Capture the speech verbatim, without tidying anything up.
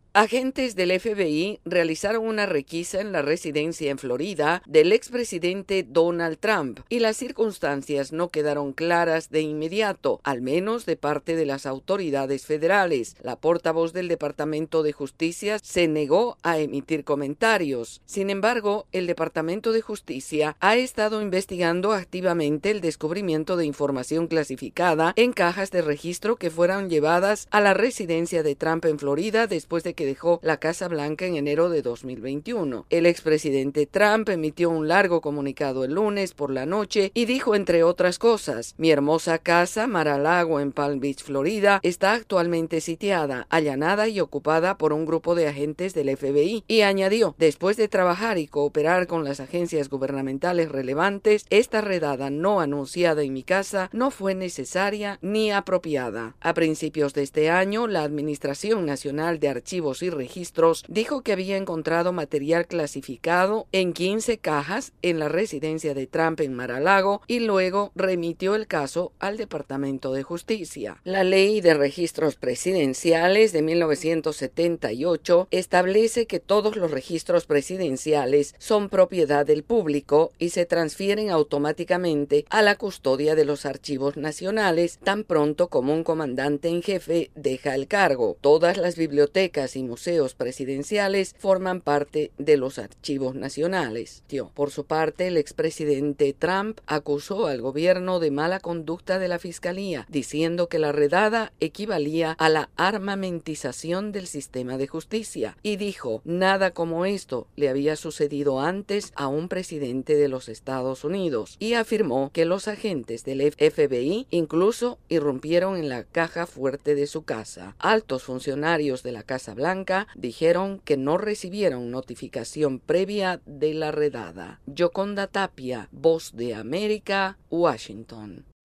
Agentes del F B I realizaron una requisa en la residencia en Florida del expresidente Donald Trump y las circunstancias no quedaron claras de inmediato, al menos de parte de las autoridades federales. La portavoz del Departamento de Justicia se negó a emitir comentarios. Sin embargo, el Departamento de Justicia ha estado investigando activamente el descubrimiento de información clasificada en cajas de registro que fueron llevadas a la residencia de Trump en Florida después de que dejó la Casa Blanca en enero de dos mil veintiuno. El expresidente Trump emitió un largo comunicado el lunes por la noche y dijo, entre otras cosas: "Mi hermosa casa Mar-a-Lago en Palm Beach, Florida, está actualmente sitiada, allanada y ocupada por un grupo de agentes del F B I", y añadió: "Después de trabajar y cooperar con las agencias gubernamentales relevantes, esta redada no anunciada en mi casa no fue necesaria ni apropiada". A principios de este año, la Administración Nacional de Archivos y Registros dijo que había encontrado material clasificado en quince cajas en la residencia de Trump en Mar-a-Lago y luego remitió el caso al Departamento de Justicia. La Ley de Registros Presidenciales de mil novecientos setenta y ocho establece que todos los registros presidenciales son propiedad del público y se transfieren automáticamente a la custodia de los archivos nacionales tan pronto como un comandante en jefe deja el cargo. Todas las bibliotecas y museos presidenciales forman parte de los archivos nacionales. Por su parte, el expresidente Trump acusó al gobierno de mala conducta de la fiscalía, diciendo que la redada equivalía a la armamentización del sistema de justicia, y dijo: "Nada como esto le había sucedido antes a un presidente de los Estados Unidos", y afirmó que los agentes del F B I incluso irrumpieron en la caja fuerte de su casa. Altos funcionarios de la Casa Blanca dijeron que no recibieron notificación previa de la redada. Yoconda Tapia, Voz de América, Washington.